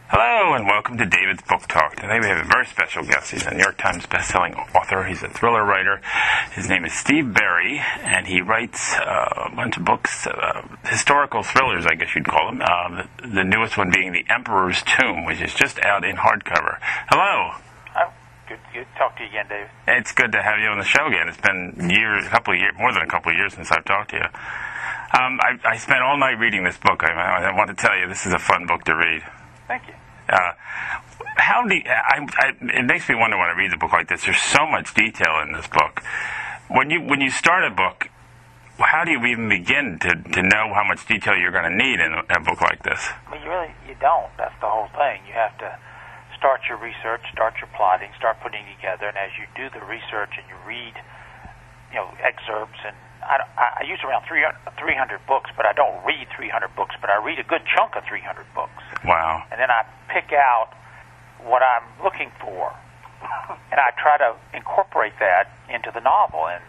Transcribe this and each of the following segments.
Hello and welcome to David's Book Talk. Today we have a very special guest. He's a New York Times best-selling author. He's a thriller writer. His name is Steve Berry, and he writes a bunch of books, historical thrillers, I guess you'd call them. The newest one being The Emperor's Tomb, which is just out in hardcover. Hello. Good to talk to you again, David. It's good to have you on the show again. It's been more than a couple of years since I've talked to you. I spent all night reading this book. I want to tell you, this is a fun book to read. Thank you. It makes me wonder when I read a book like this. There's so much detail in this book. When you start a book, how do you even begin to know how much detail you're going to need in a book like this? Well, you don't. That's the whole thing. You have to start your research, start your plotting, start putting together, and as you do the research and you read, excerpts, and I use around 300 books, but I don't read 300 books, but I read a good chunk of 300 books. Wow. And then I pick out what I'm looking for, and I try to incorporate that into the novel. And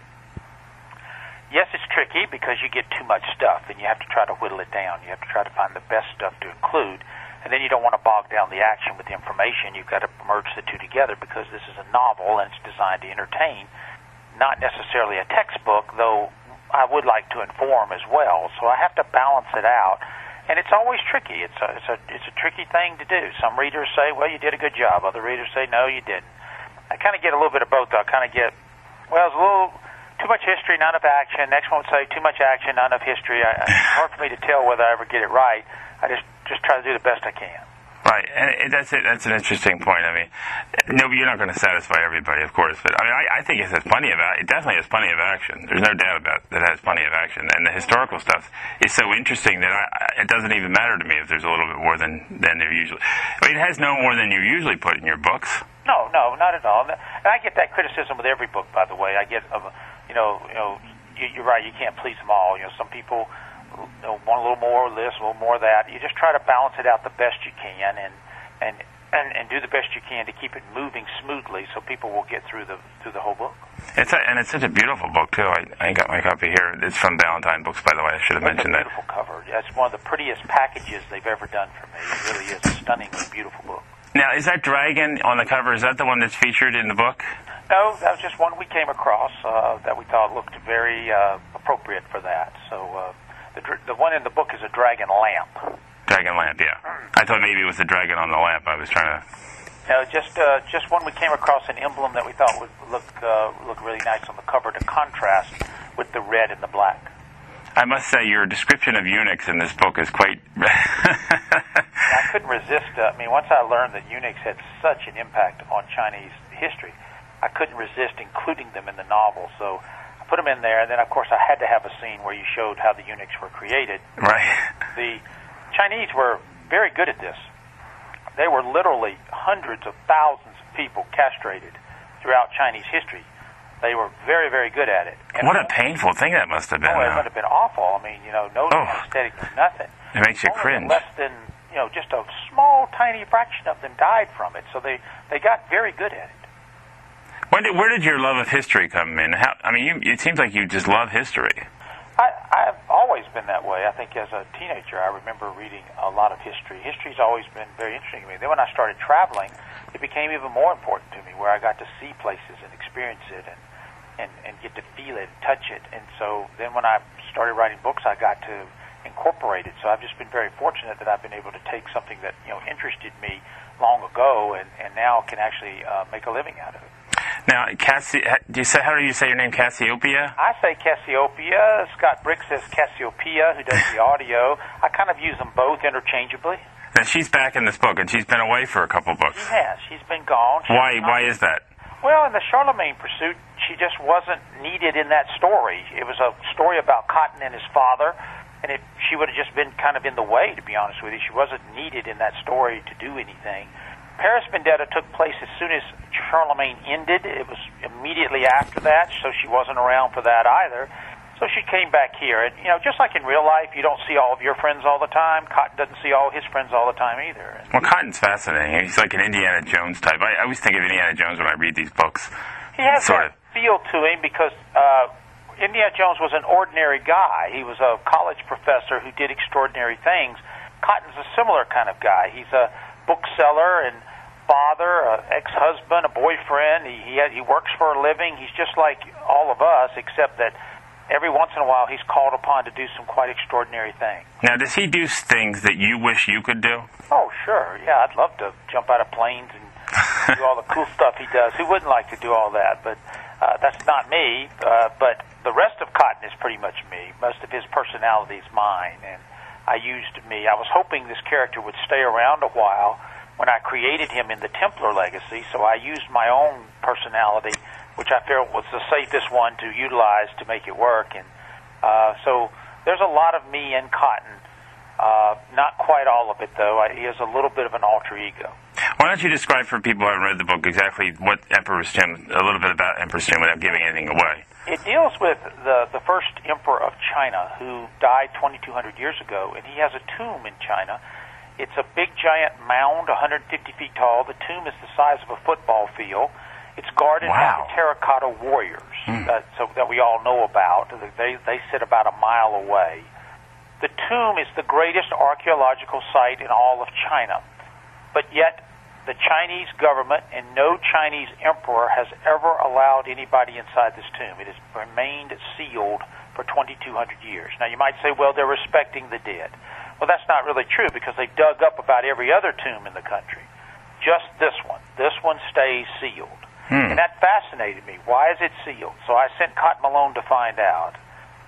yes, it's tricky because you get too much stuff, and you have to try to whittle it down. You have to try to find the best stuff to include, and then you don't want to bog down the action with the information. You've got to merge the two together because this is a novel, and it's designed to entertain, not necessarily a textbook, though I would like to inform as well. So I have to balance it out. And it's always tricky. It's a tricky thing to do. Some readers say, well, you did a good job. Other readers say, no, you didn't. I kind of get a little bit of both, though. I kind of get, well, it's a little too much history, not enough action. Next one would say, too much action, not enough history. It's hard for me to tell whether I ever get it right. I just try to do the best I can. Right, and that's an interesting point. I mean, no, you're not going to satisfy everybody, of course, but I think it definitely has plenty of action. There's no doubt about that it has plenty of action, and the historical stuff is so interesting that it doesn't even matter to me if there's a little bit more than there usually. I mean, it has no more than you usually put in your books. No, not at all. And I get that criticism with every book, by the way. I get, you're right. You can't please them all. Some people want a little more of this, a little more of that. You just try to balance it out the best you can, and do the best you can to keep it moving smoothly, so people will get through the whole book. It's such a beautiful book too. I got my copy here. It's from Ballantine Books, by the way. I should have mentioned that. It's a beautiful cover. Yeah, it's one of the prettiest packages they've ever done for me. It really is a stunningly beautiful book. Now, is that dragon on the cover? Is that the one that's featured in the book? No, that was just one we came across that we thought looked very appropriate for that. So. The one in the book is a dragon lamp. Dragon lamp, yeah. I thought maybe it was the dragon on the lamp. I was trying to. No, just one we came across, an emblem that we thought would look really nice on the cover to contrast with the red and the black. I must say, your description of eunuchs in this book is quite. I couldn't resist. Once I learned that eunuchs had such an impact on Chinese history, I couldn't resist including them in the novel. So. Put them in there, and then, of course, I had to have a scene where you showed how the eunuchs were created. Right. The Chinese were very good at this. They were literally hundreds of thousands of people castrated throughout Chinese history. They were very, very good at it. And what a painful thing that must have been. Oh, it would have been awful. No anesthetic, nothing. It makes you cringe. Less than, just a small, tiny fraction of them died from it. So they got very good at it. Where did your love of history come in? It seems like you just love history. I've always been that way. I think as a teenager, I remember reading a lot of history. History's always been very interesting to me. Then when I started traveling, it became even more important to me, where I got to see places and experience it and get to feel it, touch it. And so then when I started writing books, I got to incorporate it. So I've just been very fortunate that I've been able to take something that interested me long ago and now can actually make a living out of it. Now, how do you say your name, Cassiopeia? I say Cassiopeia. Scott Brick says Cassiopeia, who does the audio. I kind of use them both interchangeably. Now, she's back in this book, and she's been away for a couple books. She has. She's been gone. Why is that? Well, in the Charlemagne pursuit, she just wasn't needed in that story. It was a story about Cotton and his father, and she would have just been kind of in the way, to be honest with you. She wasn't needed in that story to do anything. Paris Vendetta took place as soon as Charlemagne ended. It was immediately after that, so she wasn't around for that either. So she came back here. And, just like in real life, you don't see all of your friends all the time. Cotton doesn't see all his friends all the time either. Well, Cotton's fascinating. He's like an Indiana Jones type. I always think of Indiana Jones when I read these books. He has that feel to him because Indiana Jones was an ordinary guy. He was a college professor who did extraordinary things. Cotton's a similar kind of guy. He's a bookseller and father, ex-husband, a boyfriend. He works for a living. He's just like all of us, except that every once in a while he's called upon to do some quite extraordinary things. Now, does he do things that you wish you could do? Oh, sure. Yeah, I'd love to jump out of planes and do all the cool stuff he does. Who wouldn't like to do all that? But that's not me. But the rest of Cotton is pretty much me. Most of his personality is mine, and I used me. I was hoping this character would stay around a while when I created him in the Templar legacy, so I used my own personality, which I felt was the safest one to utilize to make it work. And so there's a lot of me in Cotton. Not quite all of it, though. He has a little bit of an alter ego. Why don't you describe for people who haven't read the book exactly what Emperor's Tomb, a little bit about Emperor's Tomb without giving anything away? It deals with the first emperor of China who died 2,200 years ago, and he has a tomb in China. It's a big, giant mound, 150 feet tall. The tomb is the size of a football field. It's guarded by the terracotta warriors that we all know about. They sit about a mile away. The tomb is the greatest archaeological site in all of China, but yet the Chinese government and no Chinese emperor has ever allowed anybody inside this tomb. It has remained sealed for 2,200 years. Now, you might say, well, they're respecting the dead. Well, that's not really true because they dug up about every other tomb in the country. Just this one. This one stays sealed. And that fascinated me. Why is it sealed? So I sent Cotton Malone to find out.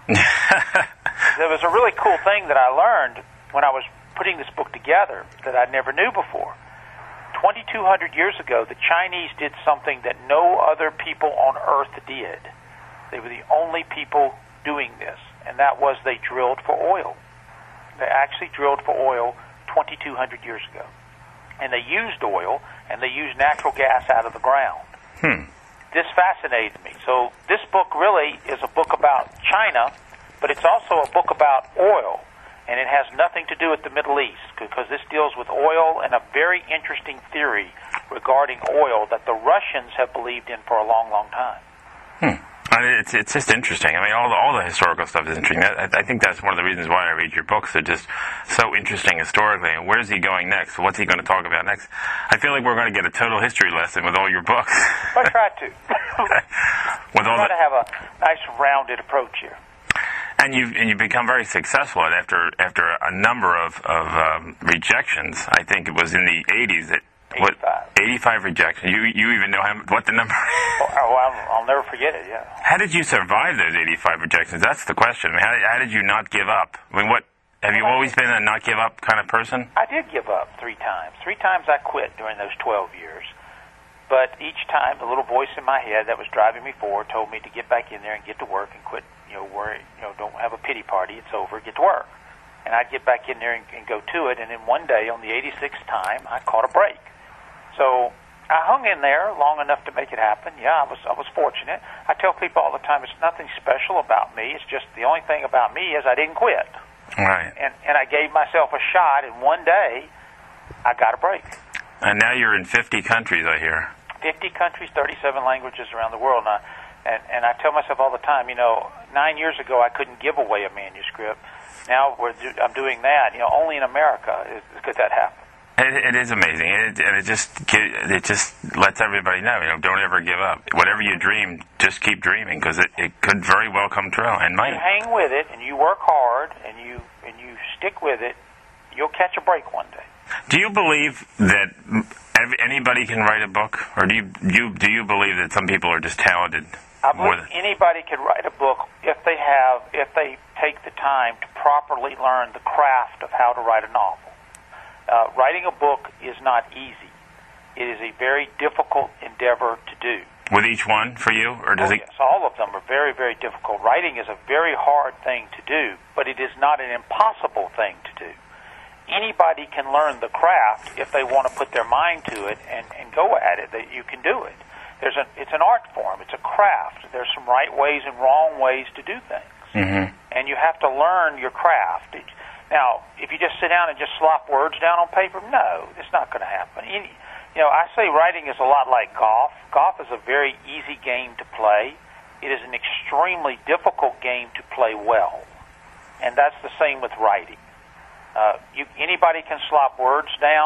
There was a really cool thing that I learned when I was putting this book together that I never knew before. 2,200 years ago, the Chinese did something that no other people on Earth did. They were the only people doing this, and that was they drilled for oil. They actually drilled for oil 2,200 years ago. And they used oil, and they used natural gas out of the ground. This fascinated me. So this book really is a book about China, but it's also a book about oil. And it has nothing to do with the Middle East, because this deals with oil and a very interesting theory regarding oil that the Russians have believed in for a long, long time. It's just interesting. I mean, all the historical stuff is interesting. I think that's one of the reasons why I read your books. They're just so interesting historically. And where's he going next? What's he going to talk about next? I feel like we're going to get a total history lesson with all your books. I try to. With all try to have a nice rounded approach here. And you've become very successful after a number of rejections. I think it was in the 80s that 85 rejections. You even know what the number is? I'll never forget it. Yeah. How did you survive those 85 rejections? That's the question. I mean, how did you not give up? I mean, have you always been a not give up kind of person? I did give up 3 times. 3 times I quit during those 12 years. But each time, the little voice in my head that was driving me forward told me to get back in there and get to work and quit. Worry. Don't have a pity party. It's over. Get to work. And I'd get back in there and go to it. And then one day, on the 86th time, I caught a break. So I hung in there long enough to make it happen. Yeah, I was fortunate. I tell people all the time, it's nothing special about me. It's just the only thing about me is I didn't quit. Right. And I gave myself a shot. And one day, I got a break. And now you're in 50 countries, I hear. 50 countries, 37 languages around the world. And I tell myself all the time, 9 years ago I couldn't give away a manuscript. Now I'm doing that. Only in America could that happen. It is amazing, and it just lets everybody know. Don't ever give up. Whatever you dream, just keep dreaming, because it could very well come true. And you hang with it, and you work hard, and you stick with it. You'll catch a break one day. Do you believe that anybody can write a book, or do you believe that some people are just talented? I believe anybody could write a book if they take the time to properly learn the craft of how to write a novel. Writing a book is not easy. It is a very difficult endeavor to do. With each one for you, or does it? Yes, all of them are very, very difficult. Writing is a very hard thing to do, but it is not an impossible thing to do. Anybody can learn the craft if they want to put their mind to it and go at it. That you can do it. It's an art form. It's a craft. There's some right ways and wrong ways to do things, and you have to learn your craft. Now, if you just sit down and just slop words down on paper, no, it's not going to happen. I say writing is a lot like golf. Golf is a very easy game to play. It is an extremely difficult game to play well, and that's the same with writing. Anybody can slop words down,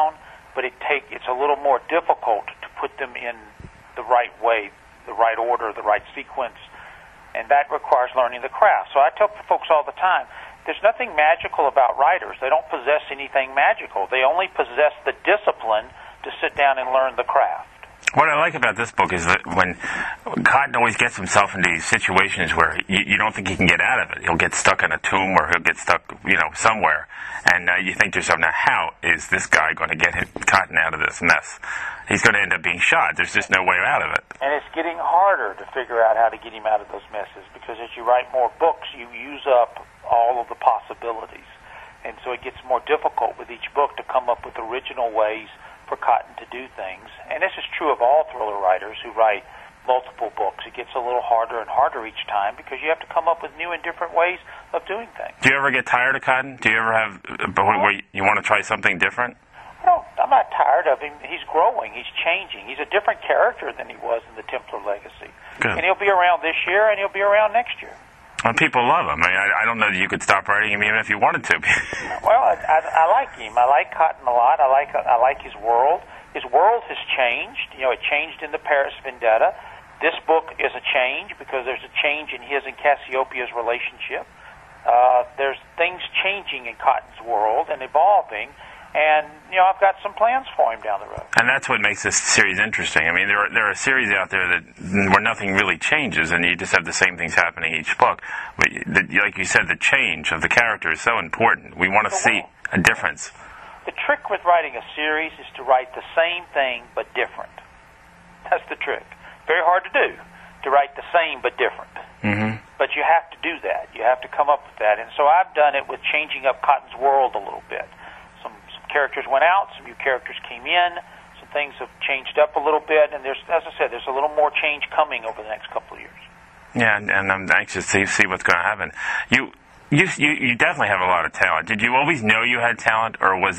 but it's a little more difficult to put them in the right way, the right order, the right sequence, and that requires learning the craft. So I tell folks all the time, there's nothing magical about writers. They don't possess anything magical. They only possess the discipline to sit down and learn the craft. What I like about this book is that when Cotton always gets himself into these situations where you don't think he can get out of it. He'll get stuck in a tomb, or he'll get stuck, somewhere. And you think to yourself, now how is this guy going to get Cotton out of this mess? He's going to end up being shot. There's just no way out of it. And it's getting harder to figure out how to get him out of those messes, because as you write more books, you use up all of the possibilities. And so it gets more difficult with each book to come up with original ways for Cotton to do things. And this is true of all thriller writers who write multiple books. It gets a little harder and harder each time because you have to come up with new and different ways of doing things. Do you ever get tired of Cotton? Do you ever have a point where you want to try something different? I'm not tired of him. He's growing. He's changing. He's a different character than he was in the Templar Legacy. Good. And he'll be around this year, and he'll be around next year. Well, people love him. I don't know that you could stop writing him even if you wanted to. Well, I like him. I like Cotton a lot. I like his world. His world has changed. It changed in the Paris Vendetta. This book is a change because there's a change in his and Cassiopeia's relationship. There's things changing in Cotton's world and evolving. And, I've got some plans for him down the road. And that's what makes this series interesting. I mean, there are series out there where nothing really changes, and you just have the same things happening each book. But like you said, the change of the character is so important. We want to see a difference. The trick with writing a series is to write the same thing but different. That's the trick. Very hard to do, to write the same but different. Mm-hmm. But you have to do that. You have to come up with that. And so I've done it with changing up Cotton's world a little bit. Some characters went out, some new characters came in, some things have changed up a little bit, and as I said, there's a little more change coming over the next couple of years. Yeah, and I'm anxious to see what's going to happen. You definitely have a lot of talent. Did you always know you had talent, or was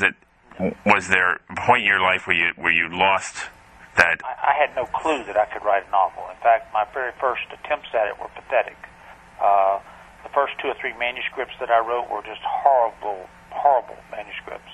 there a point in your life where you lost that? I had no clue that I could write a novel. In fact, my very first attempts at it were pathetic. The first 2 or 3 manuscripts that I wrote were just horrible manuscripts.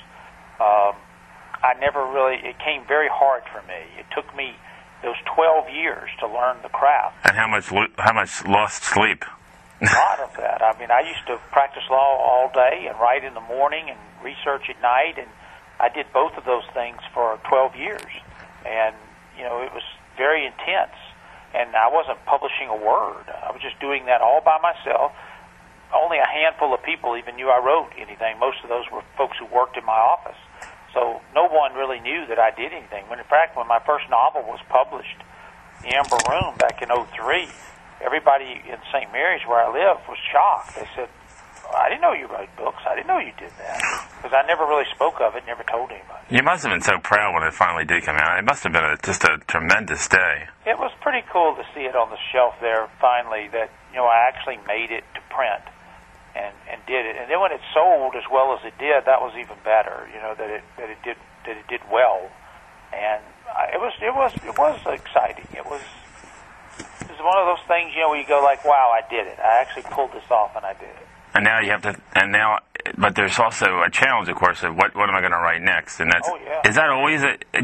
It came very hard for me. It took me those 12 years to learn the craft. And how much lost sleep? A lot of that. I mean, I used to practice law all day and write in the morning and research at night, and I did both of those things for 12 years. And, it was very intense. And I wasn't publishing a word. I was just doing that all by myself. Only a handful of people even knew I wrote anything. Most of those were folks who worked in my office. So no one really knew that I did anything. In fact, when my first novel was published, The Amber Room, back in 2003, everybody in St. Mary's, where I live, was shocked. They said, I didn't know you wrote books. I didn't know you did that. Because I never really spoke of it, never told anybody. You must have been so proud when it finally did come out. It must have been just a tremendous day. It was pretty cool to see it on the shelf there, finally, that, I actually made it to print. And did it, and then when it sold as well as it did, that was even better. That it did well, and it was exciting. It was one of those things, where you go like, wow, I did it. I actually pulled this off, and I did it. And now you have to, but there's also a challenge, of course, of what am I going to write next? And that's, is that always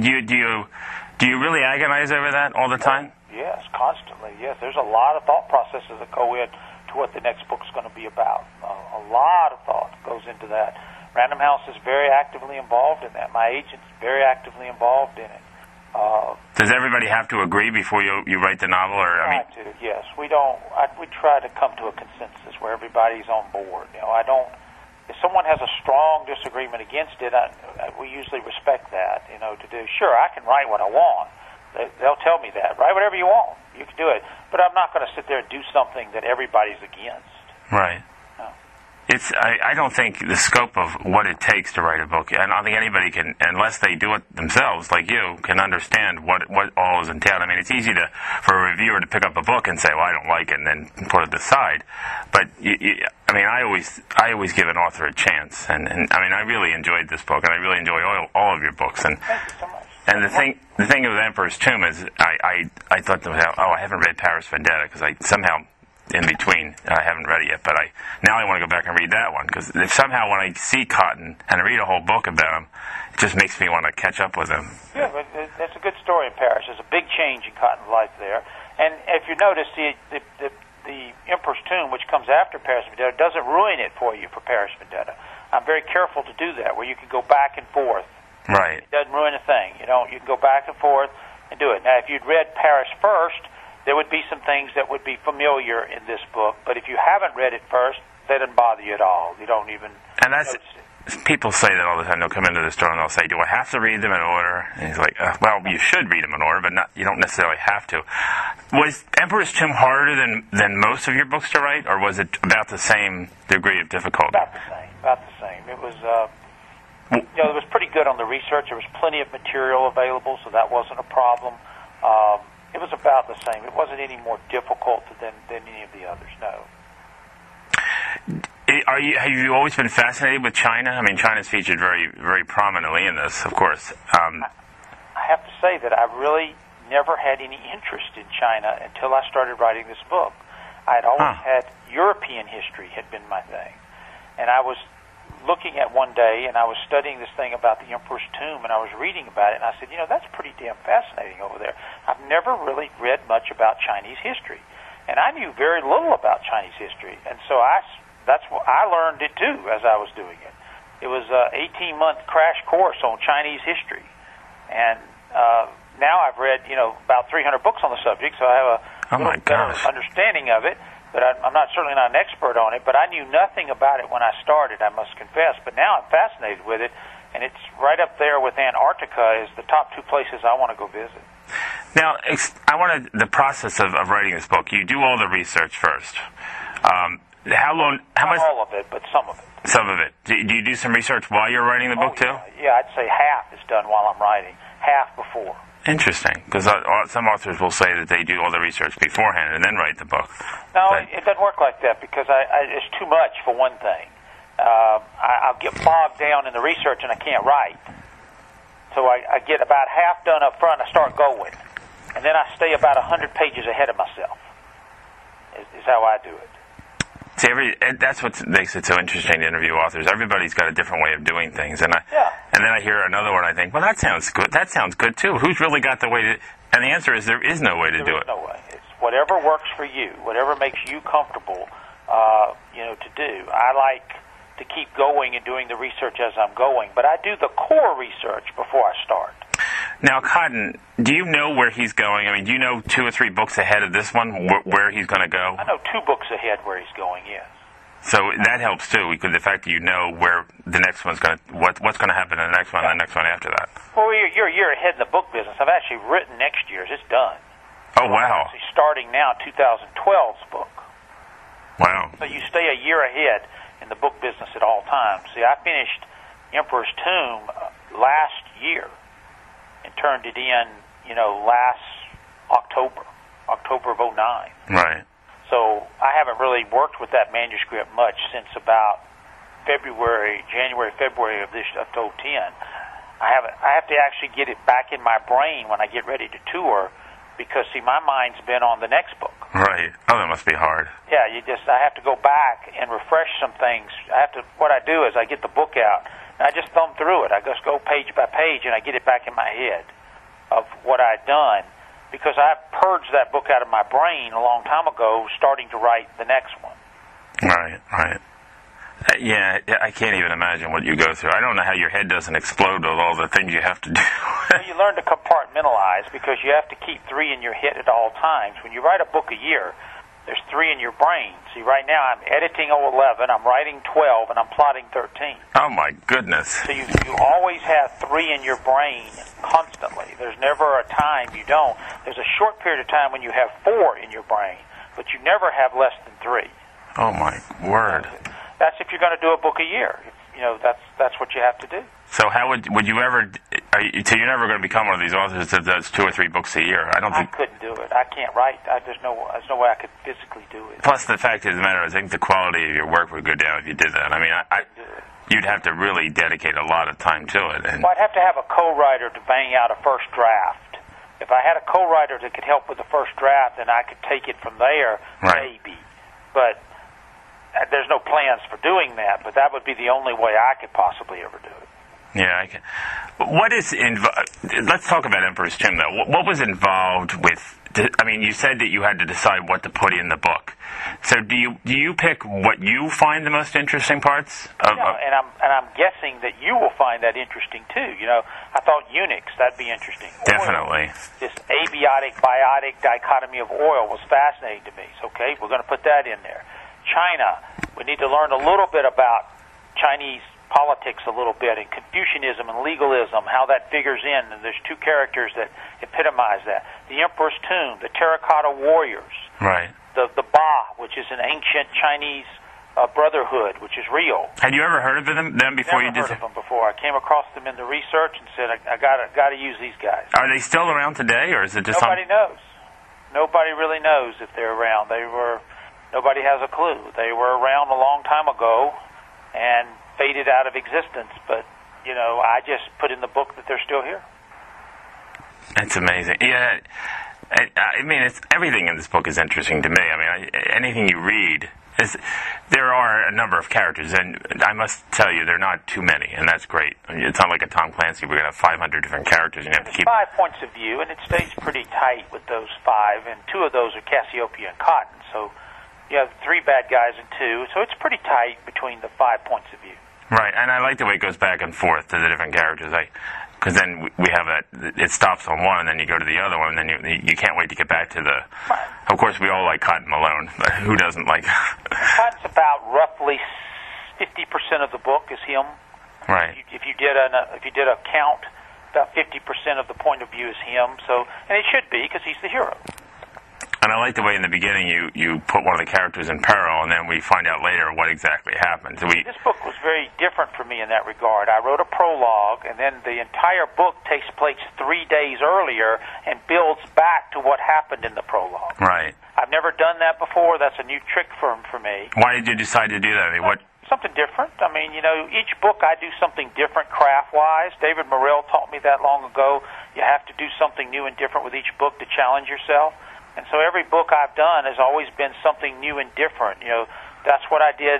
do you really agonize over that all the time? Yes, constantly. Yes, there's a lot of thought processes that go in to what the next book's going to be about. A lot of thought goes into that. Random House is very actively involved in that. My agent's very actively involved in it. Does everybody have to agree before you write the novel? Yes. We try to come to a consensus where everybody's on board. If someone has a strong disagreement against it, we usually respect that. To do. Sure, I can write what I want. They'll tell me that. Write whatever you want. You can do it. But I'm not going to sit there and do something that everybody's against. Right. No. I don't think the scope of what it takes to write a book, and I don't think anybody can, unless they do it themselves, like you, can understand what all is entailed. I mean, it's easy for a reviewer to pick up a book and say, well, I don't like it, and then put it aside. But, I always give an author a chance. And I really enjoyed this book, and I really enjoy all of your books. And thank you so much. And the thing with Emperor's Tomb is, I thought to myself, I haven't read Paris Vendetta, because I somehow in between. I haven't read it yet, but now I want to go back and read that one, because if somehow when I see Cotton and I read a whole book about him, it just makes me want to catch up with him. Yeah, but that's a good story in Paris. There's a big change in Cotton's life there. And if you notice, the Emperor's Tomb, which comes after Paris Vendetta, doesn't ruin it for you for Paris Vendetta. I'm very careful to do that, where you can go back and forth. Right. It doesn't ruin a thing. You can go back and forth and do it. Now, if you'd read Paris first, there would be some things that would be familiar in this book. But if you haven't read it first, that doesn't bother you at all. You don't even notice it. People say that all the time. They'll come into the store and they'll say, "Do I have to read them in order?" And he's like, "Well, you should read them in order, but you don't necessarily have to." Was Emperor's Tomb harder than most of your books to write, or was it about the same degree of difficulty? About the same. It was, it was pretty good on the research. There was plenty of material available, so that wasn't a problem. It was about the same. It wasn't any more difficult than any of the others. No. Have you always been fascinated with China? I mean, China's featured very, very prominently in this, of course. I have to say that I really never had any interest in China until I started writing this book. I had always had European history had been my thing. And I was looking at one day, and I was studying this thing about the Emperor's Tomb, and I was reading about it, and I said, that's pretty damn fascinating over there. I've never really read much about Chinese history. And I knew very little about Chinese history. And so that's what I learned it too as I was doing it. It was an 18-month crash course on Chinese history, and now I've read about 300 books on the subject, so I have a little better understanding of it. But I'm certainly not an expert on it. But I knew nothing about it when I started, I must confess. But now I'm fascinated with it, and it's right up there with Antarctica as the top two places I want to go visit. Now, I wanted the process of writing this book. You do all the research first. How long? How much? Not all of it, but some of it. Some of it. Do you do some research while you're writing the book too? Yeah, I'd say half is done while I'm writing, half before. Interesting, because some authors will say that they do all the research beforehand and then write the book. No, it doesn't work like that, because it's too much for one thing. I'll get bogged down in the research and I can't write. So I get about half done up front, I start going. And then I stay about 100 pages ahead of myself, is how I do it. See, that's what makes it so interesting to interview authors. Everybody's got a different way of doing things, and then I hear another one. I think, well, that sounds good. That sounds good too. Who's really got the way to? And the answer is there is no way to do it. There is no way. It's whatever works for you, whatever makes you comfortable, to do. I like to keep going and doing the research as I'm going, but I do the core research before I start. Now, Cotton, do you know where he's going? I mean, do you know 2 or 3 books ahead of this one where he's going to go? I know 2 books ahead where he's going, yes. So that helps too, because the fact that you know where the next one's going to, what's going to happen in the next one and the next one after that. Well, you're a year ahead in the book business. I've actually written next year's. It's done. Oh, wow. I'm actually starting now 2012's book. Wow. So you stay a year ahead in the book business at all times. See, I finished Emperor's Tomb last year and turned it in, last October of 2009. Right. So I haven't really worked with that manuscript much since about January, February of 2010. I have to actually get it back in my brain when I get ready to tour, because see, my mind's been on the next book. Right. Oh, that must be hard. Yeah, I have to go back and refresh some things. What I do is I get the book out and I just thumb through it. I just go page by page and I get it back in my head of what I'd done, because I purged that book out of my brain a long time ago, starting to write the next one. Right. Yeah, I can't even imagine what you go through. I don't know how your head doesn't explode with all the things you have to do. Well, you learn to compartmentalize, because you have to keep 3 in your head at all times. When you write a book a year, there's 3 in your brain. See, right now I'm editing 11, I'm writing 12, and I'm plotting 13. Oh, my goodness. So you always have 3 in your brain constantly. There's never a time you don't. There's a short period of time when you have 4 in your brain, but you never have less than 3. Oh, my word. That's if you're going to do a book a year. That's what you have to do. So how would you ever? So you're never going to become one of these authors that does 2 or 3 books a year. I couldn't do it. I can't write. There's no way I could physically do it. Plus, the fact of the matter is, I think the quality of your work would go down if you did that. I mean, you'd have to really dedicate a lot of time to it. Well, I'd have to have a co-writer to bang out a first draft. If I had a co-writer that could help with the first draft, then I could take it from there, right. maybe. but there's no plans for doing that. But that would be the only way I could possibly ever do it. Yeah, I can. What is let's talk about Emperor's Tomb, though. What was involved with? I mean, you said that you had to decide what to put in the book. So do you pick what you find the most interesting parts? And I'm guessing that you will find that interesting too. You know, I thought eunuchs, that'd be interesting. Definitely. Oil, this abiotic-biotic dichotomy of oil was fascinating to me. So, okay, we're going to put that in there. China, we need to learn a little bit about Chinese politics a little bit, and Confucianism and legalism, how that figures in. And there's two characters that epitomize that. The Emperor's Tomb, the terracotta warriors. Right. The Ba, which is an ancient Chinese brotherhood, which is real. Had you ever heard of them before you did? Never heard of them before. I came across them in the research and said, I got to use these guys. Are they still around today, or is it just nobody knows? Nobody really knows if they're around. Nobody has a clue. They were around a long time ago and faded out of existence. But you know, I just put in the book that they're still here. That's amazing. Yeah. I mean, everything in this book is interesting to me. I mean, anything you read, there are a number of characters, and I must tell you, they're not too many, and that's great. I mean, it's not like a Tom Clancy. We're going to have 500 different characters, and you have to keep 5 points of view, and it stays pretty tight with those 5, and 2 of those are Cassiopeia and Cotton. So you have 3 bad guys and 2, so it's pretty tight between the 5 points of view. Right, and I like the way it goes back and forth to the different characters. Because then we have that, it stops on one, and then you go to the other one, and then you can't wait to get back to the... Right. Of course, we all like Cotton Malone, but who doesn't like... Cotton's about roughly 50% of the book is him. Right. If you did a count, about 50% of the point of view is him. So, and it should be, because he's the hero. And I like the way in the beginning you put one of the characters in peril, and then we find out later what exactly happened. So this book was very different for me in that regard. I wrote a prologue, and then the entire book takes place 3 days earlier and builds back to what happened in the prologue. Right. I've never done that before. That's a new trick for me. Why did you decide to do that? I mean, what? Something different. I mean, you know, each book I do something different craft-wise. David Morrell taught me that long ago. You have to do something new and different with each book to challenge yourself. And so every book I've done has always been something new and different. You know, that's what I did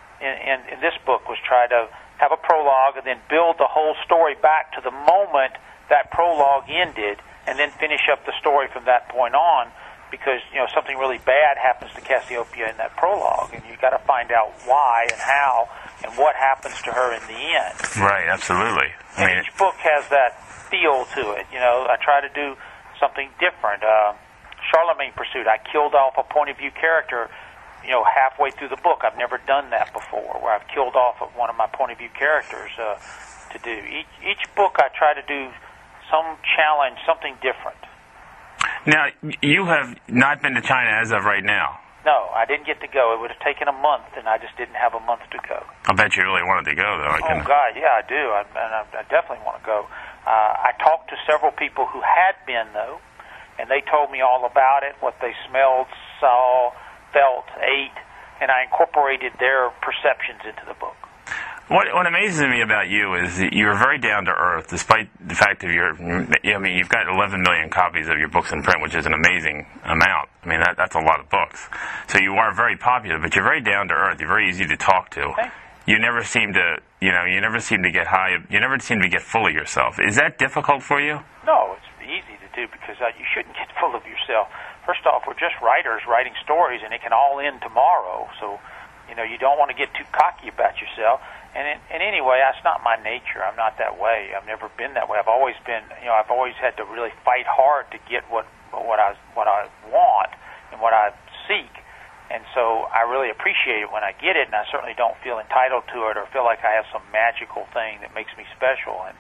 in this book, was try to have a prologue and then build the whole story back to the moment that prologue ended, and then finish up the story from that point on. Because, you know, something really bad happens to Cassiopeia in that prologue, and you got to find out why and how and what happens to her in the end. Right, absolutely. I mean, each book has that feel to it. You know, I try to do something different. Charlemagne Pursuit, I killed off a point of view character, you know, halfway through the book. I've never done that before, where I've killed off one of my point of view characters to do. Each book I try to do some challenge, something different. Now, you have not been to China as of right now. No, I didn't get to go. It would have taken a month, and I just didn't have a month to go. I bet you really wanted to go, though. Oh, God, yeah, I do. I definitely want to go. I talked to several people who had been, though, and they told me all about it, what they smelled, saw, felt, ate, and I incorporated their perceptions into the book. What amazes me about you is that you're very down to earth, despite the fact that you've got 11 million copies of your books in print, which is an amazing amount. I mean, that's a lot of books. So you are very popular, but you're very down to earth. You're very easy to talk to. Okay. You never seem to, you never seem to get high. You never seem to get full of yourself. Is that difficult for you? No, it's easy to do, because you shouldn't get full of yourself. First off, we're just writers writing stories, and it can all end tomorrow. So, you don't want to get too cocky about yourself. And anyway, that's not my nature. I'm not that way. I've never been that way. I've always been, I've always had to really fight hard to get what I want and what I seek. And so I really appreciate it when I get it, and I certainly don't feel entitled to it or feel like I have some magical thing that makes me special. And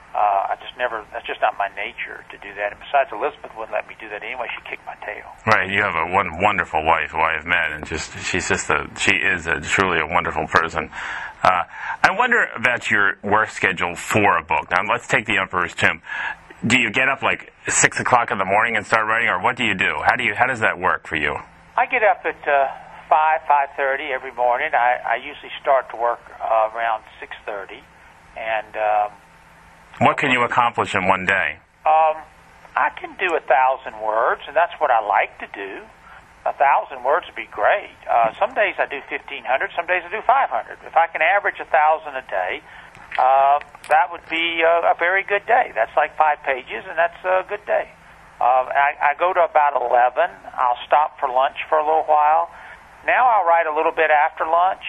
that's just not my nature to do that. And besides, Elizabeth wouldn't let me do that anyway. She kicked my tail. Right. You have a wonderful wife who I have met, and she is truly a wonderful person. I wonder about your work schedule for a book. Now, let's take The Emperor's Tomb. Do you get up like 6 o'clock in the morning and start writing, or what do you do? How does that work for you? I get up at 5:30 every morning. I usually start to work around 6:30, and what can you accomplish in one day? I can do 1,000 words, and that's what I like to do. 1,000 words would be great. Some days I do 1,500. Some days I do 500. If I can average 1,000 a day, that would be a very good day. That's like 5 pages, and that's a good day. I go to about 11. I'll stop for lunch for a little while. Now I'll write a little bit after lunch.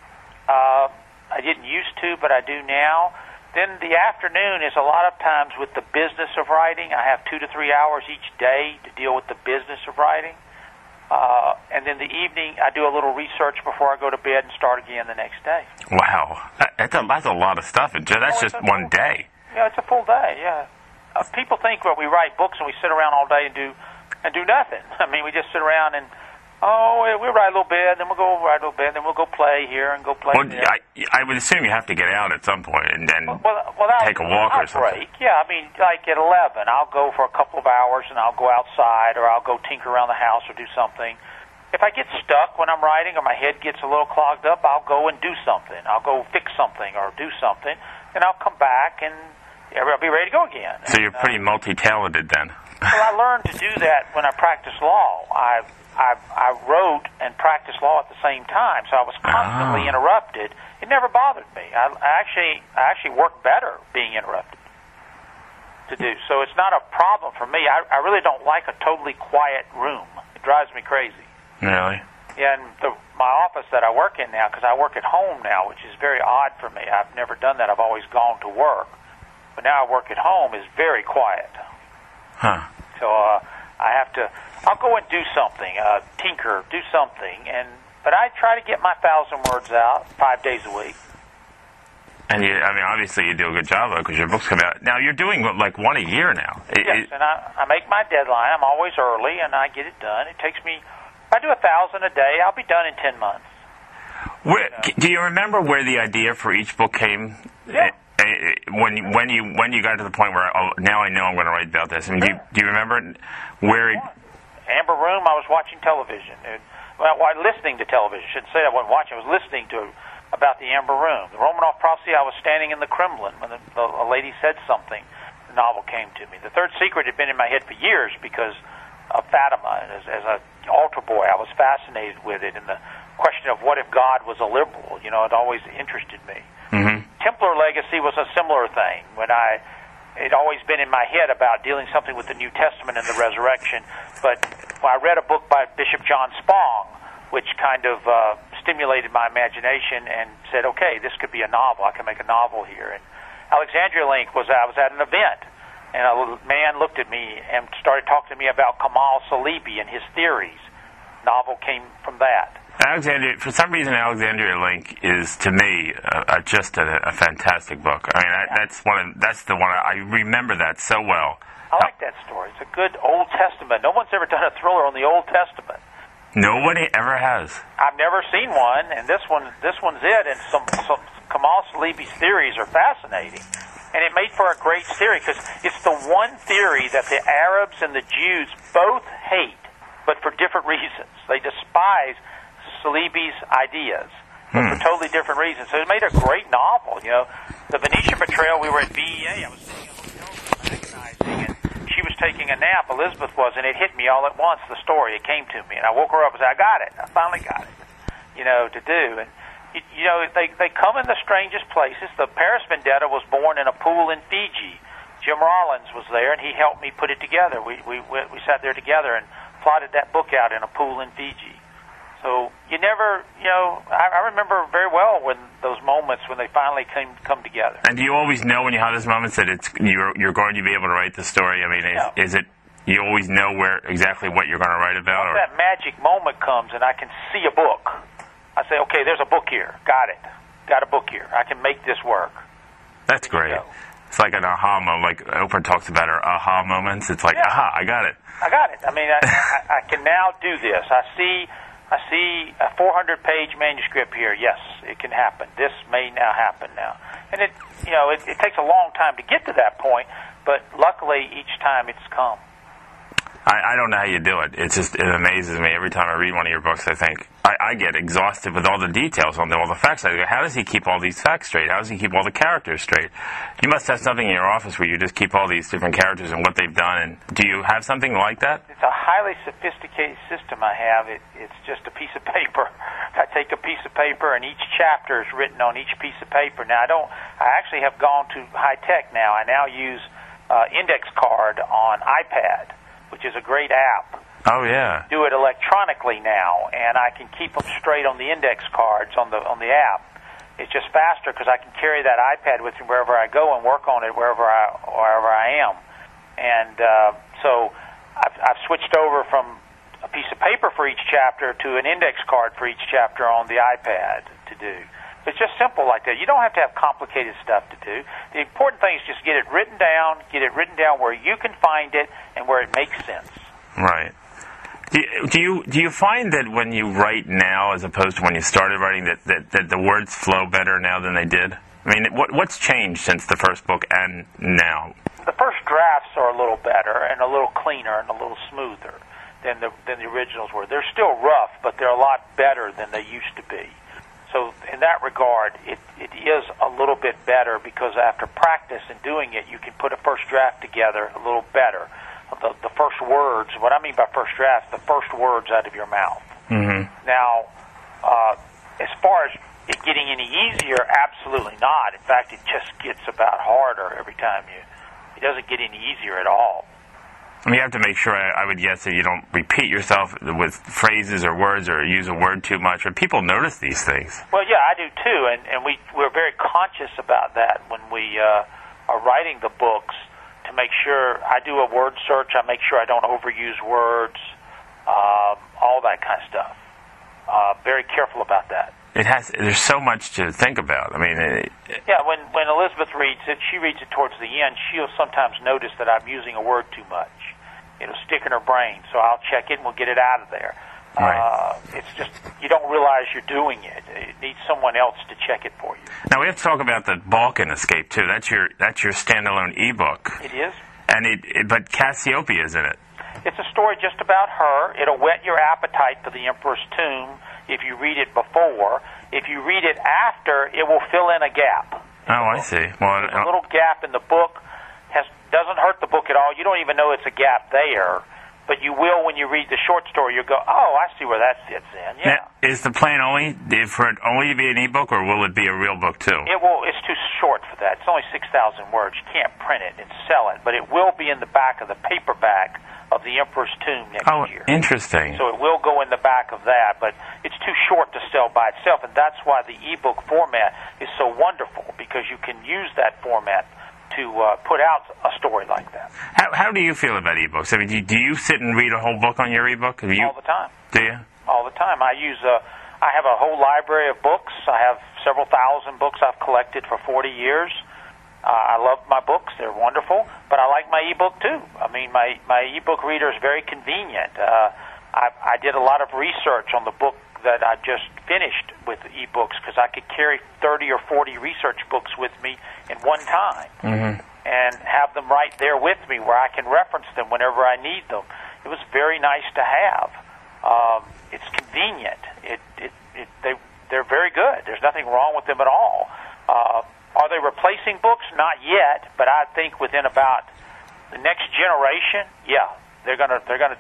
I didn't used to, but I do now. Then the afternoon is a lot of times with the business of writing. I have 2 to 3 hours each day to deal with the business of writing. And then the evening, I do a little research before I go to bed and start again the next day. Wow. That's a lot of stuff. That's just one day. Yeah, it's a full day, yeah. People think that we write books and we sit around all day and do nothing. I mean, we just sit around and, we'll write a little bit, then we'll go write a little bit, then we'll go play here and go play there. I would assume you have to get out at some point and then take a walk or something. Break. Yeah, I mean, like at 11, I'll go for a couple of hours and I'll go outside or I'll go tinker around the house or do something. If I get stuck when I'm writing or my head gets a little clogged up, I'll go and do something. I'll go fix something or do something, and I'll come back and I'll be ready to go again. So you're pretty multi-talented then. Well, I learned to do that when I practiced law. I wrote and practiced law at the same time, so I was constantly interrupted. It never bothered me. I actually work better being interrupted to do. So it's not a problem for me. I really don't like a totally quiet room. It drives me crazy. Really? Yeah, and my office that I work in now, because I work at home now, which is very odd for me. I've never done that. I've always gone to work. But now I work at home is very quiet. Huh. So I'll go and do something, tinker, do something, but I try to get my 1,000 words out 5 days a week. And obviously you do a good job though, because your books come out. Now you're doing like one a year now. Yes, and I make my deadline. I'm always early, and I get it done. It takes me, if I do 1,000 a day, I'll be done in 10 months. Do you remember where the idea for each book came? Yeah. When you got to the point where now I know I'm going to write about this. I mean, do you remember where? Amber Room. I was watching television. Listening to television. I shouldn't say I wasn't watching. I was listening to about the Amber Room. The Romanov prophecy. I was standing in the Kremlin when a lady said something. The novel came to me. The Third Secret had been in my head for years because of Fatima. As an altar boy, I was fascinated with it, and the question of what if God was a liberal. It always interested me. Mm-hmm. Templar Legacy was a similar thing. It always been in my head about dealing something with the New Testament and the resurrection. But I read a book by Bishop John Spong, which kind of stimulated my imagination and said, okay, this could be a novel. I can make a novel here. And Alexandria Link I was at an event, and a man looked at me and started talking to me about Kamal Salibi and his theories. Novel came from that. For some reason, Alexandria Link is to me just a fantastic book. I mean, that's the one I remember that so well. I like that story. It's a good Old Testament. No one's ever done a thriller on the Old Testament. Nobody ever has. I've never seen one, and this one's it. And some Kamal Salibi's theories are fascinating, and it made for a great theory because it's the one theory that the Arabs and the Jews both hate, but for different reasons. They despise Salibi's ideas, but for totally different reasons. So it made a great novel. The Venetian Betrayal. We were at VEA. I was sitting in a hotel room agonizing, and she was taking a nap. Elizabeth was, and it hit me all at once. The story, it came to me, and I woke her up and said, "I got it. I finally got it." To do. And they come in the strangest places. The Paris Vendetta was born in a pool in Fiji. Jim Rollins was there, and he helped me put it together. We sat there together and plotted that book out in a pool in Fiji. So you never, I remember very well when those moments when they finally come together. And do you always know when you have those moments that you're going to be able to write the story? I mean, is it you always know exactly what you're going to write about? Once that magic moment comes and I can see a book, I say, okay, there's a book here. Got it. Got a book here. I can make this work. That's great. It's like an aha moment. Like Oprah talks about her aha moments. It's like, aha, I got it. I got it. I mean, I can now do this. I see a 400-page manuscript here. Yes, it can happen. This may now happen now. And it takes a long time to get to that point, but luckily each time it's come. I don't know how you do it. It amazes me every time I read one of your books. I think I get exhausted with all the details on all the facts. I go, how does he keep all these facts straight? How does he keep all the characters straight? You must have something in your office where you just keep all these different characters and what they've done. And do you have something like that? It's a highly sophisticated system I have. It's just a piece of paper. I take a piece of paper, and each chapter is written on each piece of paper. Now, I actually have gone to high tech now. I now use index card on iPad, which is a great app. Oh yeah. Do it electronically now, and I can keep them straight on the index cards on the app. It's just faster because I can carry that iPad with me wherever I go and work on it wherever I am. And so I've switched over from a piece of paper for each chapter to an index card for each chapter on the iPad to do. It's just simple like that. You don't have to have complicated stuff to do. The important thing is just get it written down where you can find it and where it makes sense. Right. Do you find that when you write now as opposed to when you started writing that the words flow better now than they did? I mean, what's changed since the first book and now? The first drafts are a little better and a little cleaner and a little smoother than the originals were. They're still rough, but they're a lot better than they used to be. So in that regard, it is a little bit better because after practice and doing it, you can put a first draft together a little better. The first words, what I mean by first draft, the first words out of your mouth. Mm-hmm. Now, as far as it getting any easier, absolutely not. In fact, it just gets about harder every time it doesn't get any easier at all. I mean, you have to make sure, I would guess, that you don't repeat yourself with phrases or words or use a word too much. But people notice these things. Well, yeah, I do too, and we're very conscious about that when we are writing the books to make sure I do a word search. I make sure I don't overuse words, all that kind of stuff. Very careful about that. There's so much to think about. I mean, yeah. When Elizabeth reads it, she reads it towards the end. She'll sometimes notice that I'm using a word too much. It'll stick in her brain, so I'll check it and we'll get it out of there. Right. It's just you don't realize you're doing it. It needs someone else to check it for you. Now we have to talk about the Balkan Escape too. That's your standalone ebook. It is. And but Cassiopeia is in it. It's a story just about her. It'll whet your appetite for the Emperor's Tomb if you read it before. If you read it after, it will fill in a gap. Oh, I see. Well, a little gap in the book doesn't hurt the book at all. You don't even know it's a gap there, but you will when you read the short story. You'll go, oh, I see where that fits in. Yeah. Now, is the plan for it only to be an ebook, or will it be a real book too? It's too short for that. It's only 6,000 words. You can't print it and sell it, but it will be in the back of the paperback of the Emperor's Tomb next year. Oh, interesting. So it will go in the back of that, but it's too short to sell by itself, and that's why the ebook format is so wonderful, because you can use that format to put out a story like that. How do you feel about ebooks? I mean, do you sit and read a whole book on your ebook? All the time. Do you? All the time. I have a whole library of books. I have several thousand books I've collected for 40 years. I love my books. They're wonderful, but I like my ebook too. I mean, my ebook reader is very convenient. I did a lot of research on the book that I just finished with ebooks because I could carry 30 or 40 research books with me in one time and have them right there with me where I can reference them whenever I need them. It was very nice to have. It's convenient. They're very good. There's nothing wrong with them at all. Are they replacing books? Not yet, but I think within about the next generation, yeah, they're gonna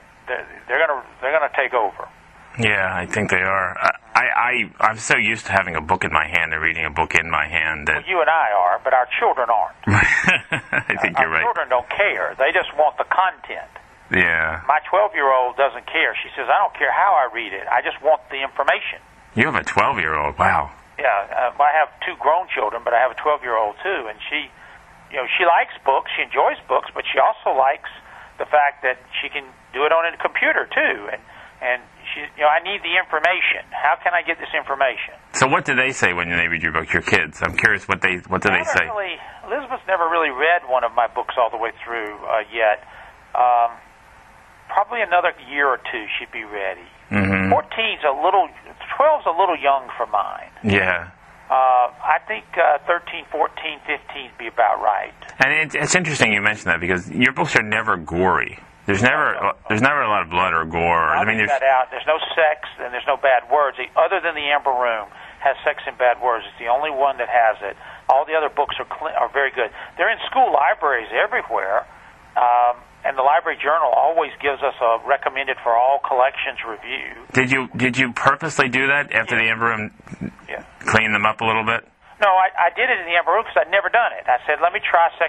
take over. Yeah, I think they are. I'm so used to having a book in my hand and reading a book in my hand that... Well, you and I are, but our children aren't. I think you're right. Our children don't care. They just want the content. Yeah. My 12-year-old doesn't care. She says, I don't care how I read it. I just want the information. You have a 12-year-old. Wow. Yeah, I have two grown children, but I have a 12-year-old too, and she likes books. She enjoys books, but she also likes the fact that she can do it on a computer too, and she, I need the information. How can I get this information? So what do they say when they read your book? Your kids. I'm curious what do they say. Elizabeth's never really read one of my books all the way through yet. Probably another year or two she'd be ready. 12's a little young for mine. Yeah. I think 13, 14, 15 would be about right. And it's interesting you mention that because your books are never gory. There's never a lot of blood or gore. I mean, there's no sex and there's no bad words. Other than the Amber Room has sex and bad words. It's the only one that has it. All the other books are very good. They're in school libraries everywhere, and the Library Journal always gives us a recommended for all collections review. Did you purposely do that after the Amber Room? Yeah. Clean them up a little bit. No, I did it in the Amber Room because I'd never done it. I said, let me try some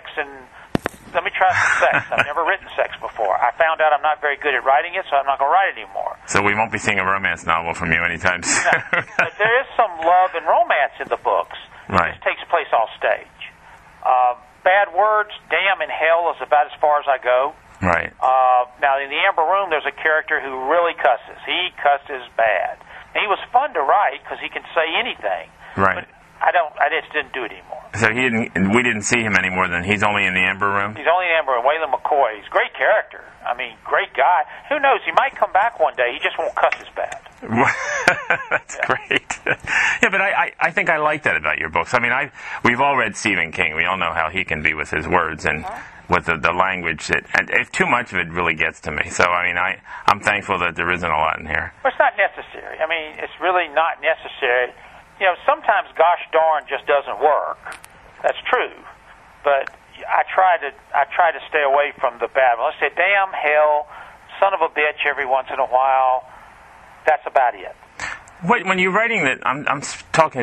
sex. I've never written sex before. I found out I'm not very good at writing it, so I'm not going to write it anymore. So we won't be seeing a romance novel from you anytime soon. No, but there is some love and romance in the books. Right. It just takes place off stage. Bad words, damn, and hell is about as far as I go. Right. Now, in the Amber Room, there's a character who really cusses. He cusses bad. And he was fun to write because he can say anything. Right. But I just didn't do it anymore. So we didn't see him anymore then. He's only in the Amber Room? He's only in the Amber Room. Waylon McCoy. He's a great character. I mean, great guy. Who knows? He might come back one day. He just won't cuss as bad. That's great. Yeah, but I think I like that about your books. I mean, we've all read Stephen King. We all know how he can be with his words and with the language. And if too much of it really gets to me. So, I mean, I'm thankful that there isn't a lot in here. Well, it's not necessary. I mean, it's really not necessary. You know, sometimes gosh darn just doesn't work. That's true. But I try to stay away from the bad one. Let's say damn, hell, son of a bitch every once in a while. That's about it. When you're writing that, I'm talking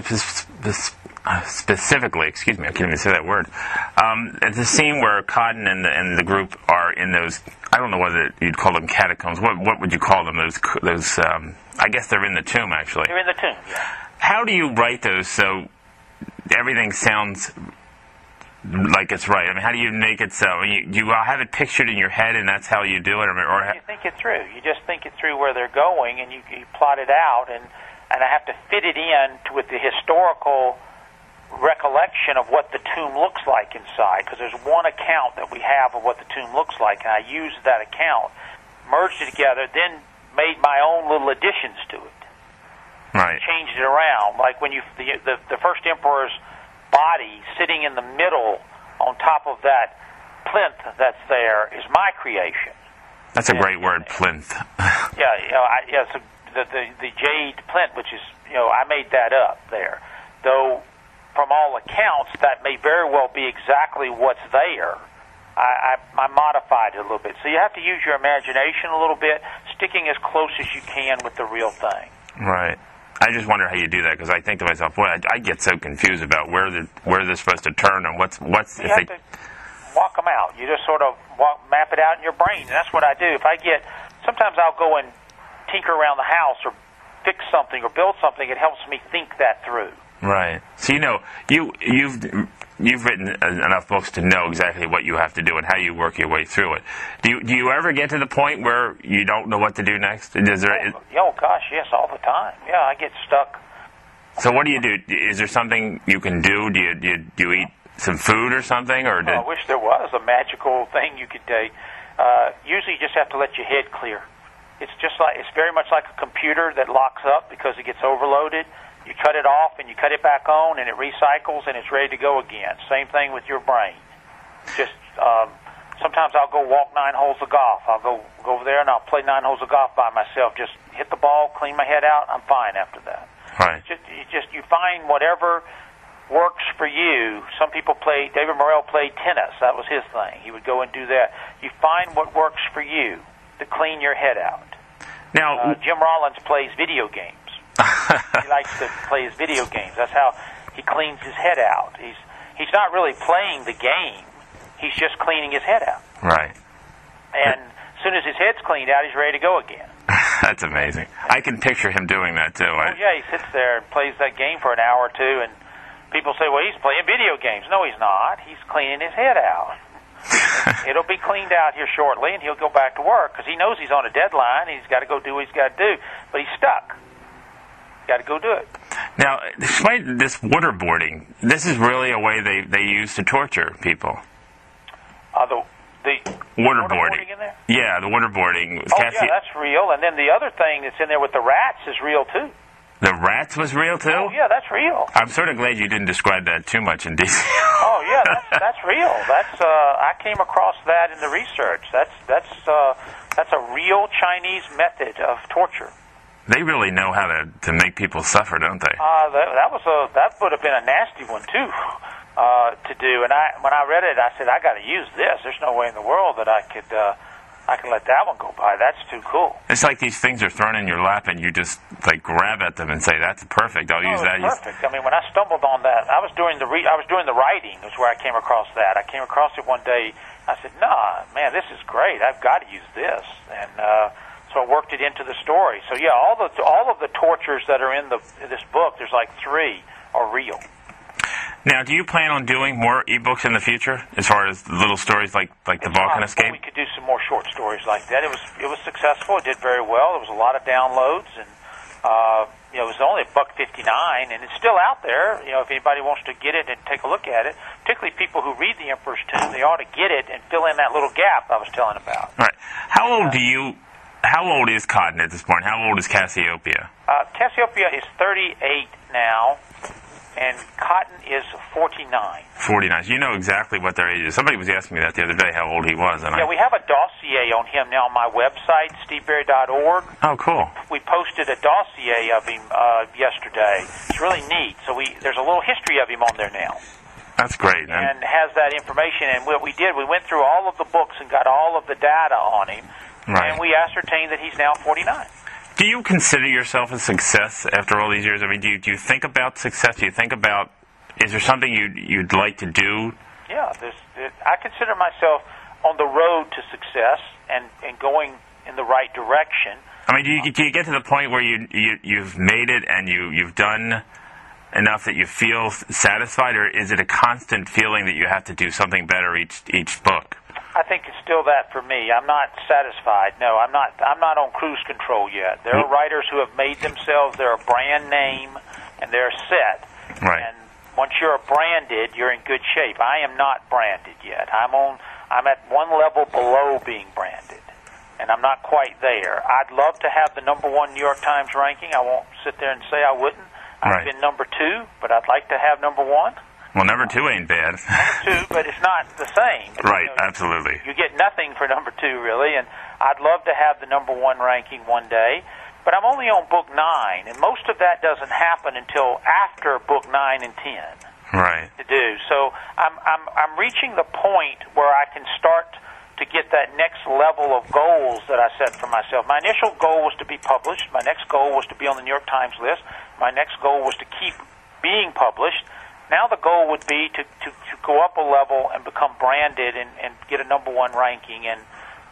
specifically, excuse me, I can't even say that word. It's a scene where Cotton and the group are in those, I don't know whether you'd call them catacombs. What would you call them? Those I guess they're in the tomb, actually. They're in the tomb, yeah. How do you write those so everything sounds like it's right? I mean, how do you make it so? You have it pictured in your head, and that's how you do it? You think it through. You just think it through where they're going, and you plot it out, and I have to fit it in with the historical recollection of what the tomb looks like inside, because there's one account that we have of what the tomb looks like, and I used that account, merged it together, then made my own little additions to it. Right. Changed it around, like when the first emperor's body sitting in the middle on top of that plinth that's there is my creation. That's a great word, plinth. Yeah, so the jade plinth, which is, I made that up there. Though, from all accounts, that may very well be exactly what's there. I modified it a little bit. So you have to use your imagination a little bit, sticking as close as you can with the real thing. Right. I just wonder how you do that, because I think to myself, boy, I get so confused about where they're supposed to turn and what's. You have to walk them out. You just sort of map it out in your brain, and that's what I do. Sometimes I'll go and tinker around the house or fix something or build something. It helps me think that through. Right. So you've written enough books to know exactly what you have to do and how you work your way through it. Do you ever get to the point where you don't know what to do next? Oh gosh, yes, all the time. Yeah, I get stuck. So what do you do? Is there something you can do? Do you eat some food or something? I wish there was a magical thing you could do. Usually, you just have to let your head clear. It's very much like a computer that locks up because it gets overloaded. You cut it off and you cut it back on, and it recycles and it's ready to go again. Same thing with your brain. Just sometimes I'll go walk 9 holes of golf. I'll go over there and I'll play 9 holes of golf by myself. Just hit the ball, clean my head out. I'm fine after that. Right. You find whatever works for you. Some people David Morrell played tennis. That was his thing. He would go and do that. You find what works for you to clean your head out. Now, Jim Rollins plays video games. He likes to play his video games. That's how he cleans his head out. He's not really playing the game. He's just cleaning his head out. Right. And as soon as his head's cleaned out, he's ready to go again. That's amazing. I can picture him doing that, too. Yeah, he sits there and plays that game for an hour or two, and people say, well, he's playing video games. No, he's not. He's cleaning his head out. It'll be cleaned out here shortly, and he'll go back to work because he knows he's on a deadline. He's got to go do what he's got to do, but he's stuck. Got to go do it. Now, explain this waterboarding. This is really a way they use to torture people. The waterboarding in there? Yeah, the waterboarding. Oh, yeah, that's real. And then the other thing that's in there with the rats is real, too. The rats was real too? Oh, yeah, that's real. I'm sort of glad you didn't describe that too much in DC. Oh, yeah, that's real. I came across that in the research. That's a real Chinese method of torture. They really know how to make people suffer, don't they? That would have been a nasty one too to do. And when I read it, I said, I got to use this. There's no way in the world that I could let that one go by. That's too cool. It's like these things are thrown in your lap, and you just like grab at them and say, "That's perfect. I'll use that." Perfect. I mean, when I stumbled on that, I was doing the writing. Was where I came across that. I came across it one day. I said, "Nah, man, this is great. I've got to use this." And so I worked it into the story. So yeah, all of the tortures that are in this book, there's like 3 are real. Now, do you plan on doing more ebooks in the future, as far as little stories like the Balkan Escape? We could do some more short stories like that. It was successful. It did very well. There was a lot of downloads, and it was only $1.59, and it's still out there. If anybody wants to get it and take a look at it, particularly people who read The Emperor's Tomb, they ought to get it and fill in that little gap I was telling about. Right. How old is Cotton at this point? How old is Cassiopeia? Cassiopeia is 38 now. And Cotton is 49. 49. You know exactly what their age is. Somebody was asking me that the other day, how old he was. And we have a dossier on him now on my website, steveberry.org. Oh, cool. We posted a dossier of him yesterday. It's really neat. So there's a little history of him on there now. That's great. And has that information. And what we did, we went through all of the books and got all of the data on him. Right. And we ascertained that he's now 49. Do you consider yourself a success after all these years? I mean, do you think about success? Do you think about, is there something you'd like to do? Yeah, I consider myself on the road to success and going in the right direction. I mean, do you get to the point where you've made it and you've done enough that you feel satisfied, or is it a constant feeling that you have to do something better each book? I think it's still that for me. I'm not satisfied. No, I'm not on cruise control yet. There are writers who have made themselves their brand name and they're set. Right. And once you're branded, you're in good shape. I am not branded yet. I'm at one level below being branded, and I'm not quite there. I'd love to have the #1 New York Times ranking. I won't sit there and say I wouldn't. I've been #2, but I'd like to have #1. Well, #2 ain't bad. #2, but it's not the same. Right, absolutely. You get nothing for #2, really, and I'd love to have the #1 ranking one day, but I'm only on book 9, and most of that doesn't happen until after book 9 and 10. Right. To do. So I'm reaching the point where I can start to get that next level of goals that I set for myself. My initial goal was to be published. My next goal was to be on the New York Times list. My next goal was to keep being published. Now the goal would be to go up a level and become branded and get a #1 ranking and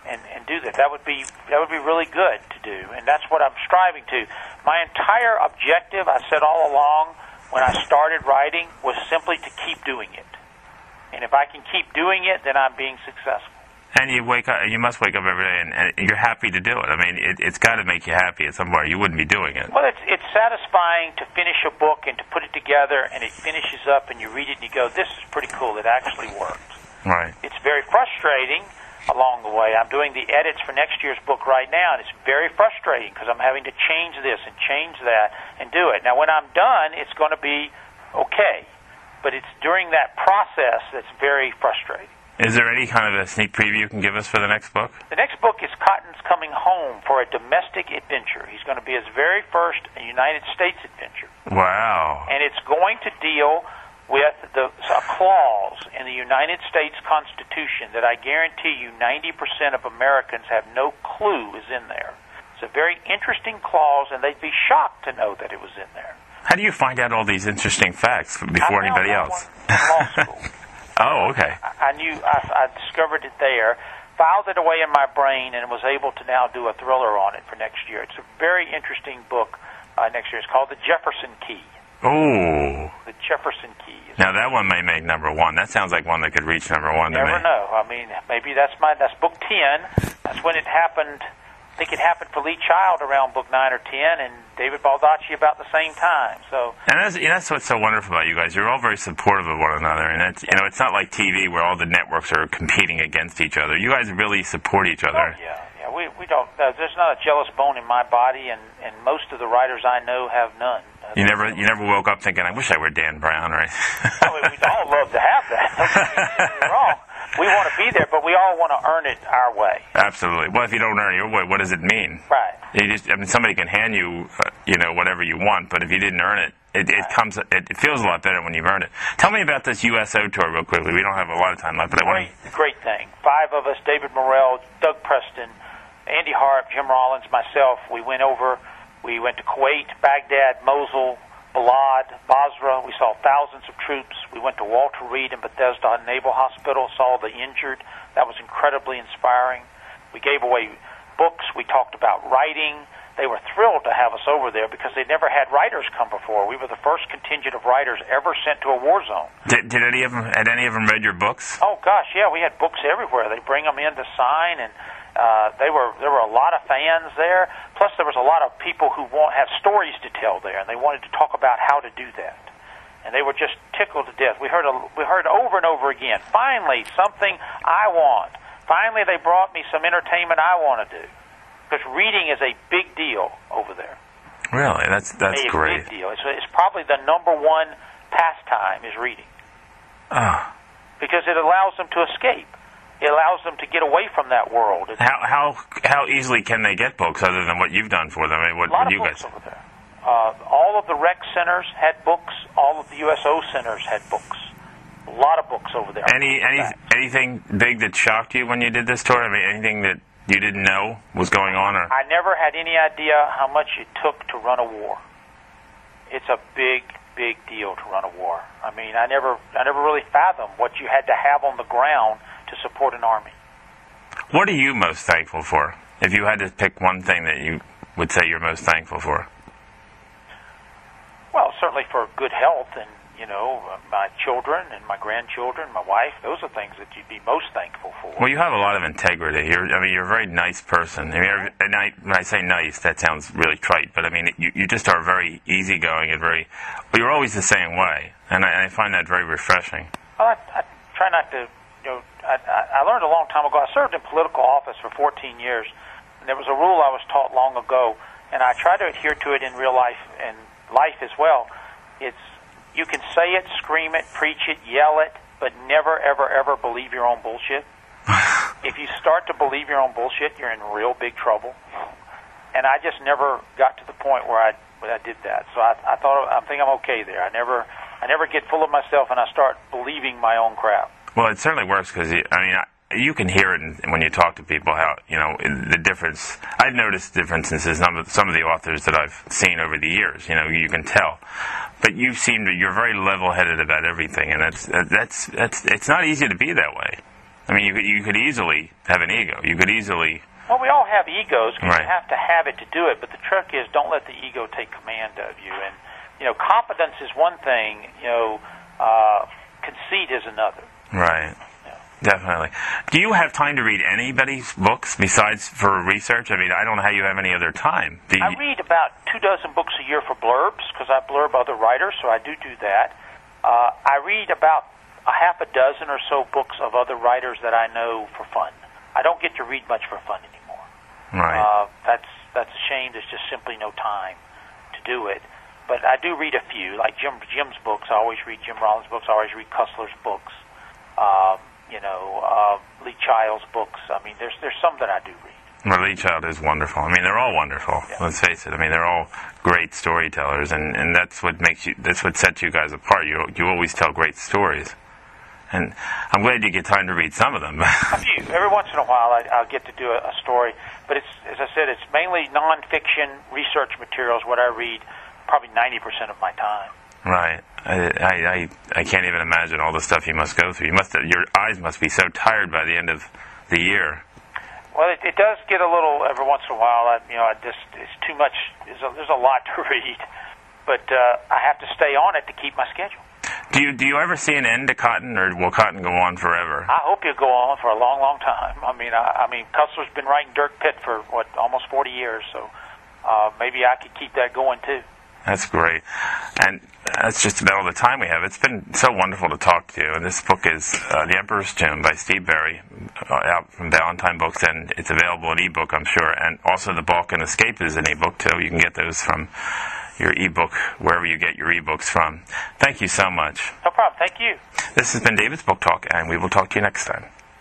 do that. That would be really good to do, and that's what I'm striving to. My entire objective, I said all along when I started writing, was simply to keep doing it. And if I can keep doing it, then I'm being successful. And you must wake up every day and you're happy to do it. I mean, it's got to make you happy at some point. You wouldn't be doing it. Well, it's satisfying to finish a book and to put it together, and it finishes up, and you read it and you go, this is pretty cool. It actually worked. Right. It's very frustrating along the way. I'm doing the edits for next year's book right now, and it's very frustrating because I'm having to change this and change that and do it. Now, when I'm done, it's going to be okay, but it's during that process that's very frustrating. Is there any kind of a sneak preview you can give us for the next book? The next book is Cotton's Coming Home for a Domestic Adventure. He's going to be his very first United States adventure. Wow. And it's going to deal with a clause in the United States Constitution that I guarantee you 90% of Americans have no clue is in there. It's a very interesting clause, and they'd be shocked to know that it was in there. How do you find out all these interesting facts before anybody else? In law school. Oh, okay. I discovered it there, filed it away in my brain, and was able to now do a thriller on it for next year. It's a very interesting book next year. It's called The Jefferson Key. Oh. The Jefferson Key. Now that one may make #1. That sounds like one that could reach #1 to me. Never know. I mean, maybe that's book 10. That's when it happened. I think it happened for Lee Child around book 9 or 10, and David Baldacci about the same time. So, and that's what's so wonderful about you guys. You're all very supportive of one another, and it's not like TV where all the networks are competing against each other. You guys really support each other. Oh, yeah. we don't. There's not a jealous bone in my body, and most of the writers I know have none. You never woke up thinking, I wish I were Dan Brown, right? We'd all love to have that. Don't get me wrong. We want to be there, but we all want to earn it our way. Absolutely. Well, if you don't earn it your way, what does it mean? Right. Somebody can hand you, whatever you want, but if you didn't earn it, it feels a lot better when you've earned it. Tell me about this USO tour real quickly. We don't have a lot of time left, but Great thing. 5 of us: David Morrell, Doug Preston, Andy Hart, Jim Rollins, myself. We went to Kuwait, Baghdad, Mosul, Balad, Basra. We saw thousands of troops. We went to Walter Reed and Bethesda Naval Hospital, saw the injured. That was incredibly inspiring. We gave away books. We talked about writing. They were thrilled to have us over there because they'd never had writers come before. We were the first contingent of writers ever sent to a war zone. Had any of them read your books? Oh gosh, yeah, we had books everywhere. They bring them in to sign, and there were a lot of fans there. Plus, there was a lot of people who have stories to tell there, and they wanted to talk about how to do that. And they were just tickled to death. We heard over and over again. Finally, something I want. Finally, they brought me some entertainment I want to do. Because reading is a big deal over there. Really? That's great. Big deal. It's probably the number one pastime is reading. Because it allows them to escape. It allows them to get away from that world. How easily can they get books other than what you've done for them? I mean, what a lot of you books guys? Over there. All of the rec centers had books. All of the USO centers had books. A lot of books over there. Anything big that shocked you when you did this tour? I mean, anything that you didn't know was going on? Or? I never had any idea how much it took to run a war. It's a big, big deal to run a war. I mean, I never really fathomed what you had to have on the ground to support an army. What are you most thankful for? If you had to pick one thing that you would say you're most thankful for? Well, certainly for good health and, my children and my grandchildren, my wife. Those are things that you'd be most thankful for. Well, you have a lot of integrity. You're a very nice person. I mean, when I say nice, that sounds really trite, but I mean, you just are very easygoing and you're always the same way, and I find that very refreshing. Well, I try not to, I learned a long time ago. I served in political office for 14 years, and there was a rule I was taught long ago, and I try to adhere to it in real life and life as well. You can say it, scream it, preach it, yell it, but never, ever, ever believe your own bullshit. If you start to believe your own bullshit, you're in real big trouble. And I just never got to the point where I did that. So I think I'm okay there. I never get full of myself and I start believing my own crap. Well, it certainly works because you can hear it when you talk to people how the difference. I've noticed differences in some of the authors that I've seen over the years. You can tell, but you're very level-headed about everything, and that's it's not easy to be that way. I mean, you could easily have an ego. You could easily. Well, we all have egos because Right. You have to have it to do it. But the trick is, don't let the ego take command of you. And competence is one thing. Conceit is another. Right. Definitely. Do you have time to read anybody's books besides for research? I mean, I don't know how you have any other time. I read about 24 books a year for blurbs because I blurb other writers, so I do that. I read about a half a dozen or so books of other writers that I know for fun. I don't get to read much for fun anymore. Right. That's a shame. There's just simply no time to do it. But I do read a few, like Jim's books. I always read Jim Rollins' books. I always read Cussler's books. Lee Child's books. I mean, there's some that I do read. Well, Lee Child is wonderful. I mean, they're all wonderful. Yeah. Let's face it. I mean, they're all great storytellers, and that's what sets you guys apart. You always tell great stories, and I'm glad you get time to read some of them. A few. Every once in a while, I'll get to do a story, but it's, as I said, it's mainly nonfiction research materials. What I read, probably 90% of my time. Right. I can't even imagine all the stuff you must go through. Your eyes must be so tired by the end of the year. Well, it does get a little every once in a while. It's too much. There's a lot to read, but I have to stay on it to keep my schedule. Do you ever see an end to Cotton, or will Cotton go on forever? I hope you'll go on for a long, long time. I mean, Cussler's been writing Dirk Pitt for almost 40 years, so maybe I could keep that going too. That's great. And that's just about all the time we have. It's been so wonderful to talk to you. And this book is The Emperor's Tomb by Steve Berry, out from Ballantine Books, and it's available in ebook, I'm sure. And also The Balkan Escape is an ebook, too. You can get those from your ebook, wherever you get your ebooks from. Thank you so much. No problem. Thank you. This has been David's Book Talk, and we will talk to you next time.